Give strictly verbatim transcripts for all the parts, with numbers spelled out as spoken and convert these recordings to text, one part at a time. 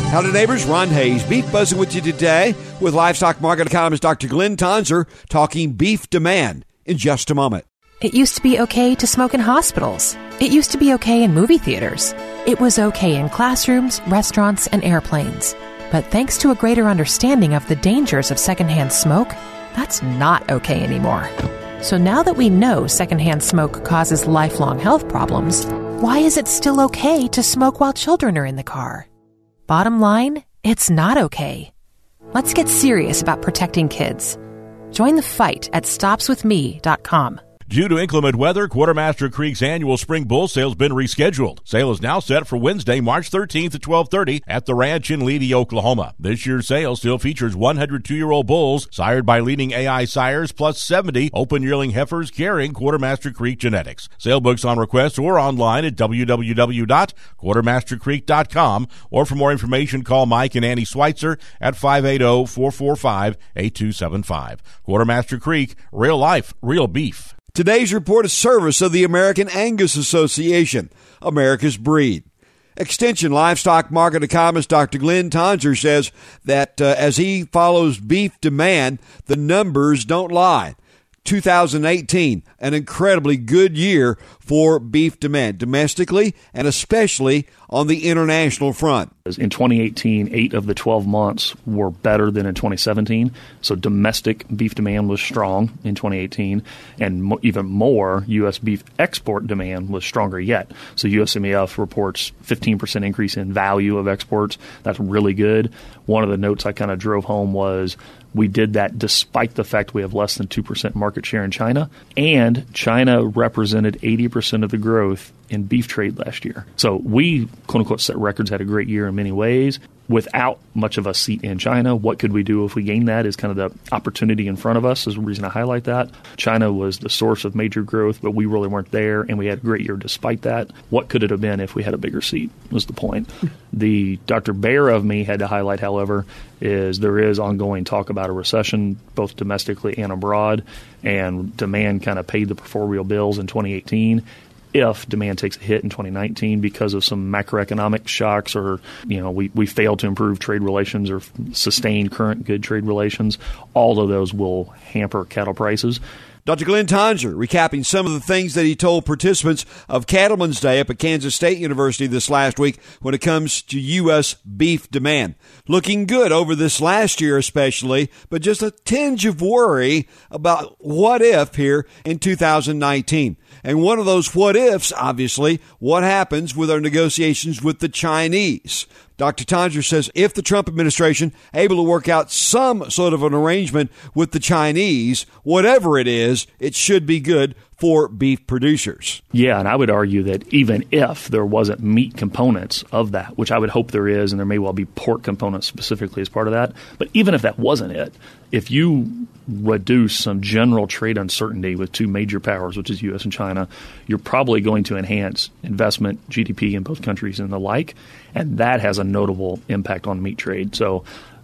Howdy, neighbors. Ron Hayes, Beef Buzzing with you today with livestock market economist Doctor Glenn Tonser talking beef demand in just a moment. It used to be okay to smoke in hospitals. It used to be okay in movie theaters. It was okay in classrooms, restaurants, and airplanes. But thanks to a greater understanding of the dangers of secondhand smoke, that's not okay anymore. So now that we know secondhand smoke causes lifelong health problems, why is it still okay to smoke while children are in the car? Bottom line, it's not okay. Let's get serious about protecting kids. Join the fight at stops with me dot com. Due to inclement weather, Quartermaster Creek's annual spring bull sale has been rescheduled. Sale is now set for Wednesday, March thirteenth at twelve thirty at the ranch in Leedy, Oklahoma. This year's sale still features one hundred two-year-old bulls sired by leading A I sires plus seventy open yearling heifers carrying Quartermaster Creek genetics. Sale books on request or online at w w w dot quartermaster creek dot com, or for more information call Mike and Annie Schweitzer at five eight zero, four four five, eight two seven five. Quartermaster Creek, real life, real beef. Today's report is service of the American Angus Association, America's breed. Extension livestock market economist Doctor Glenn Tonser says that uh, as he follows beef demand, the numbers don't lie. two thousand eighteen, an incredibly good year for beef demand, domestically and especially on the international front. In twenty eighteen, eight of the twelve months were better than in twenty seventeen. So domestic beef demand was strong in twenty eighteen. And mo- even more, U S beef export demand was stronger yet. So U S M E F reports fifteen percent increase in value of exports. That's really good. One of the notes I kind of drove home was we did that despite the fact we have less than two percent market share in China. And China represented eighty percent of the growth in beef trade last year. So we, quote-unquote, set records, had a great year in many ways. Without much of a seat in China, what could we do if we gained that is kind of the opportunity in front of us is the reason I highlight that. China was the source of major growth, but we really weren't there, and we had a great year despite that. What could it have been if we had a bigger seat was the point. The Doctor Bear of me had to highlight, however, is there is ongoing talk about a recession, both domestically and abroad, and demand kind of paid the proverbial bills in twenty eighteen. If demand takes a hit in twenty nineteen because of some macroeconomic shocks or, you know, we, we fail to improve trade relations or sustain current good trade relations, all of those will hamper cattle prices. Doctor Glenn Tonser recapping some of the things that he told participants of Cattlemen's Day up at Kansas State University this last week when it comes to U S beef demand. Looking good over this last year especially, but just a tinge of worry about what if here in two thousand nineteen. And one of those what ifs, obviously, what happens with our negotiations with the Chinese. Doctor Tonser says if the Trump administration able to work out some sort of an arrangement with the Chinese, whatever it is, it should be good for beef producers. Yeah, and I would argue that even if there wasn't meat components of that, which I would hope there is, and there may well be pork components specifically as part of that, but even if that wasn't it, if you reduce some general trade uncertainty with two major powers, which is U S and China, you're probably going to enhance investment, G D P in both countries and the like, and that has a notable impact on meat trade. So,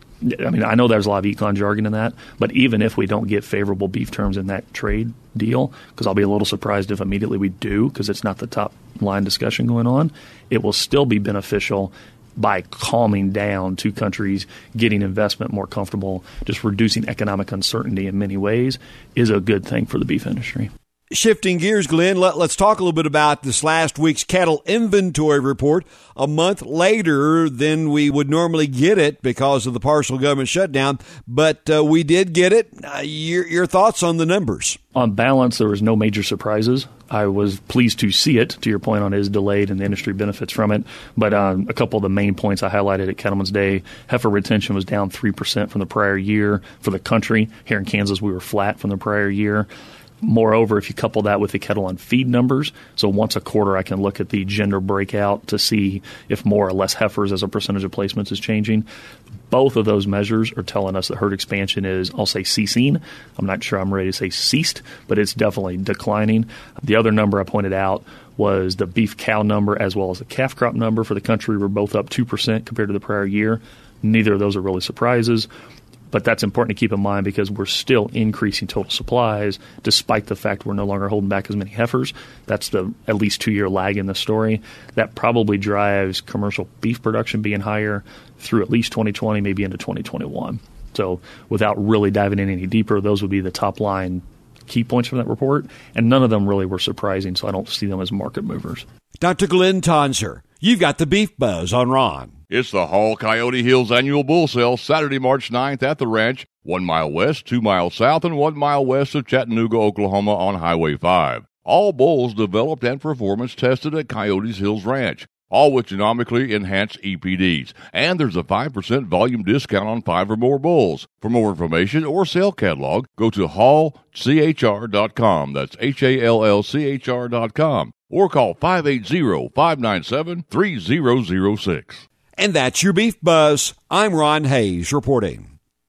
I mean, I know there's a lot of econ jargon in that, but even if we don't get favorable beef terms in that trade deal, because I'll be a little surprised if immediately we do, because it's not the top line discussion going on, it will still be beneficial by calming down two countries, getting investment more comfortable, just reducing economic uncertainty in many ways is a good thing for the beef industry. Shifting gears, Glenn, let, let's talk a little bit about this last week's cattle inventory report. A month later than we would normally get it because of the partial government shutdown, but uh, we did get it. Uh, your, your thoughts on the numbers? On balance, there was no major surprises. I was pleased to see it, to your point on it is delayed and the industry benefits from it. But um, a couple of the main points I highlighted at Cattlemen's Day, heifer retention was down three percent from the prior year. For the country, here in Kansas, we were flat from the prior year. Moreover, if you couple that with the cattle on feed numbers, so once a quarter I can look at the gender breakout to see if more or less heifers as a percentage of placements is changing. Both of those measures are telling us that herd expansion is, I'll say, ceasing. I'm not sure I'm ready to say ceased, but it's definitely declining. The other number I pointed out was the beef cow number as well as the calf crop number for the country were both up two percent compared to the prior year. Neither of those are really surprises. But that's important to keep in mind because we're still increasing total supplies despite the fact we're no longer holding back as many heifers. That's the at least two-year lag in the story. That probably drives commercial beef production being higher through at least twenty twenty, maybe into twenty twenty-one. So without really diving in any deeper, those would be the top-line key points from that report, and none of them really were surprising, so I don't see them as market movers. Doctor Glenn Tonser, you've got the Beef Buzz on Ron. It's the Hall Coyote Hills Annual Bull Sale, Saturday, March ninth at the ranch, one mile west, two miles south, and one mile west of Chattanooga, Oklahoma on Highway five. All bulls developed and performance tested at Coyotes Hills Ranch, all with genomically enhanced E P Ds. And there's a five percent volume discount on five or more bulls. For more information or sale catalog, go to hall c h r dot com. That's H A L L C H R dot com. Or call five eight zero, five nine seven, three zero zero six. And that's your Beef Buzz. I'm Ron Hayes reporting.